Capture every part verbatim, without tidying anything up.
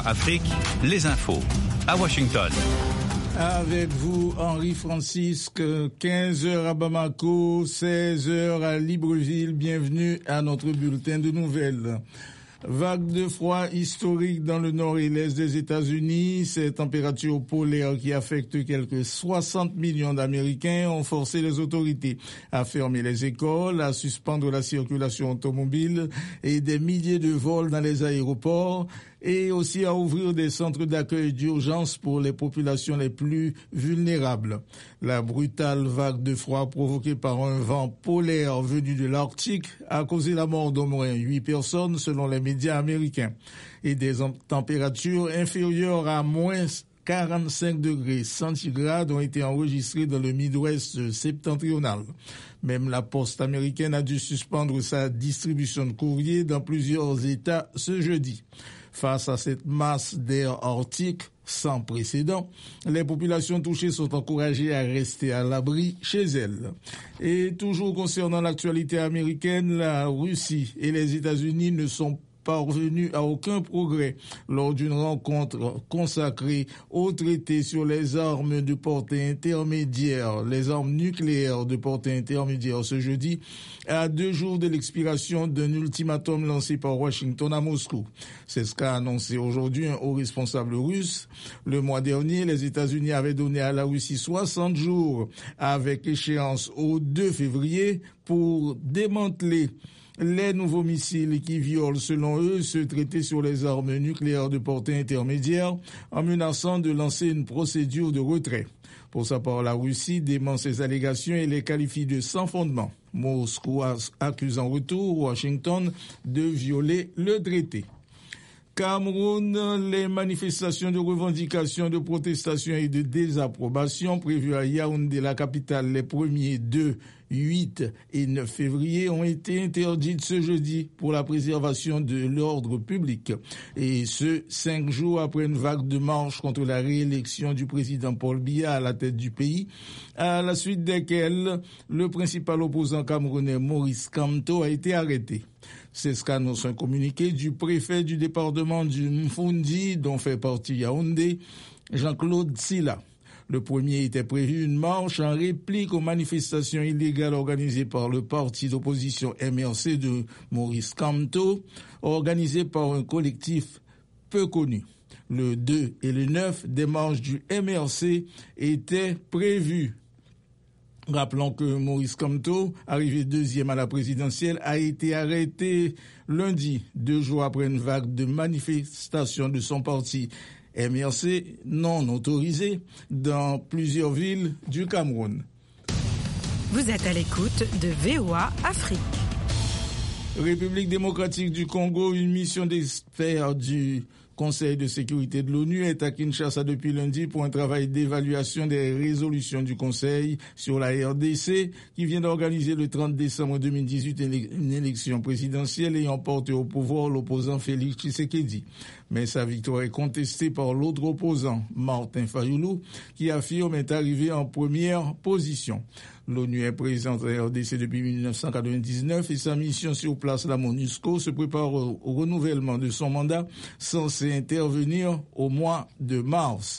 Afrique, les infos. À Washington. Avec vous, Henri Francisque, quinze heures à Bamako, seize heures à Libreville. Bienvenue à notre bulletin de nouvelles. Vague de froid historique dans le nord et l'est des États-Unis. Ces températures polaires qui affectent quelques soixante millions d'Américains ont forcé les autorités à fermer les écoles, à suspendre la circulation automobile et des milliers de vols dans les aéroports, et aussi à ouvrir des centres d'accueil d'urgence pour les populations les plus vulnérables. La brutale vague de froid provoquée par un vent polaire venu de l'Arctique a causé la mort d'au moins huit personnes selon les médias américains, et des températures inférieures à moins quarante-cinq degrés centigrades ont été enregistrées dans le Midwest septentrional. Même la poste américaine a dû suspendre sa distribution de courrier dans plusieurs États ce jeudi. Face à cette masse d'air arctique sans précédent, les populations touchées sont encouragées à rester à l'abri chez elles. Et toujours concernant l'actualité américaine, la Russie et les États-Unis ne sont parvenu à aucun progrès lors d'une rencontre consacrée au traité sur les armes de portée intermédiaire, les armes nucléaires de portée intermédiaire ce jeudi, à deux jours de l'expiration d'un ultimatum lancé par Washington à Moscou. C'est ce qu'a annoncé aujourd'hui un haut responsable russe. Le mois dernier, les États-Unis avaient donné à la Russie soixante jours avec échéance au deux février pour démanteler les nouveaux missiles qui violent, selon eux, ce traité sur les armes nucléaires de portée intermédiaire, en menaçant de lancer une procédure de retrait. Pour sa part, la Russie dément ces allégations et les qualifie de sans fondement. Moscou accuse en retour Washington de violer le traité. Cameroun, les manifestations de revendication, de protestation et de désapprobation prévues à Yaoundé, la capitale, les premiers deux, huit et neuf février ont été interdites ce jeudi pour la préservation de l'ordre public. Et ce, cinq jours après une vague de marche contre la réélection du président Paul Biya à la tête du pays, à la suite desquelles le principal opposant camerounais Maurice Kamto a été arrêté. C'est ce qu'annonce un communiqué du préfet du département du Mfundi, dont fait partie Yaoundé, Jean-Claude Silla. Le premier était prévu une marche en réplique aux manifestations illégales organisées par le parti d'opposition M R C de Maurice Kamto, organisé par un collectif peu connu. Le deux et le neuf, des marches du M R C étaient prévues. Rappelons que Maurice Kamto, arrivé deuxième à la présidentielle, a été arrêté lundi, deux jours après une vague de manifestations de son parti M R C non autorisée dans plusieurs villes du Cameroun. Vous êtes à l'écoute de V O A Afrique. République démocratique du Congo, une mission d'experts du Conseil de sécurité de l'ONU est à Kinshasa depuis lundi pour un travail d'évaluation des résolutions du Conseil sur la R D C qui vient d'organiser le trente décembre deux mille dix-huit une élection présidentielle ayant porté au pouvoir l'opposant Félix Tshisekedi. Mais sa victoire est contestée par l'autre opposant, Martin Fayoulou, qui affirme être arrivé en première position. L'ONU est présente à la R D C depuis dix-neuf cent quatre-vingt-dix-neuf et sa mission sur place, la MONUSCO, se prépare au renouvellement de son mandat censé intervenir au mois de mars.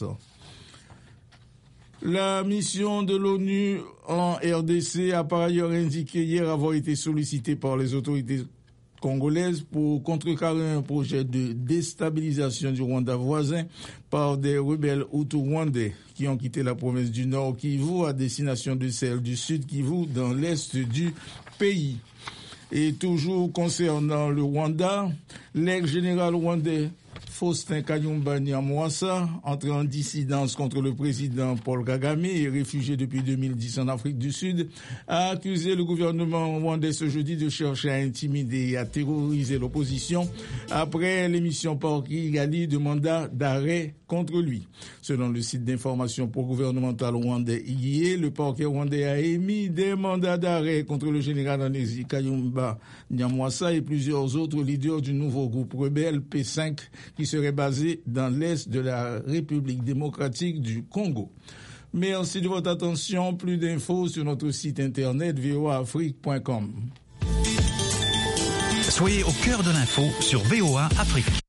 La mission de l'ONU en R D C a par ailleurs indiqué hier avoir été sollicitée par les autorités congolaise pour contrecarrer un projet de déstabilisation du Rwanda voisin par des rebelles hutus-rwandais qui ont quitté la province du Nord Kivu à destination de celle du Sud Kivu dans l'est du pays. Et toujours concernant le Rwanda, l'ex-général rwandais Faustin Kayumba Nyamwasa, entré en dissidence contre le président Paul Kagame et réfugié depuis deux mille dix en Afrique du Sud, a accusé le gouvernement rwandais ce jeudi de chercher à intimider et à terroriser l'opposition après l'émission par Kigali de mandat d'arrêt contre lui. Selon le site d'information pro-gouvernemental rwandais I G I E, le parquet rwandais a émis des mandats d'arrêt contre le général en exil Kayumba Nyamwasa et plusieurs autres leaders du nouveau groupe rebelle P cinq qui serait basé dans l'est de la République démocratique du Congo. Merci de votre attention. Plus d'infos sur notre site internet v o a afrique point com. Soyez au cœur de l'info sur V O A Afrique.